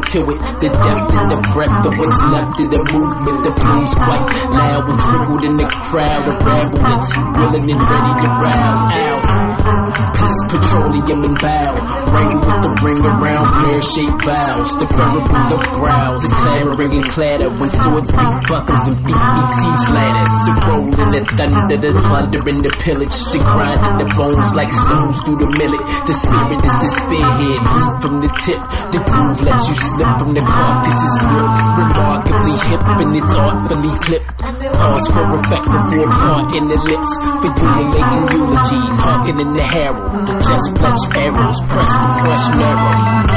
to it. The depth and the breadth of what's left of the movement. The fumes quite loud and sprinkled in the crowd. A rabble that's willing and ready to rouse. Owls, petroleum and bow. Wrangle with the ring around pear-shaped vows. The furrowing of brows, the clamoring and clatter. When swords beat buckles and beat me siege ladders. The roll and the thunder, the plunder and the pillage. The grind and the bones like stones through the millet. The spirit is the spearhead, lead from the tip. The groove lets you slip from the carcass is grip. Remarkably hip and it's artfully clipped. Pause for effect before part in the lips. For ululating eulogies, hearkening the herald. The just fletched arrows pressed with fresh marrow.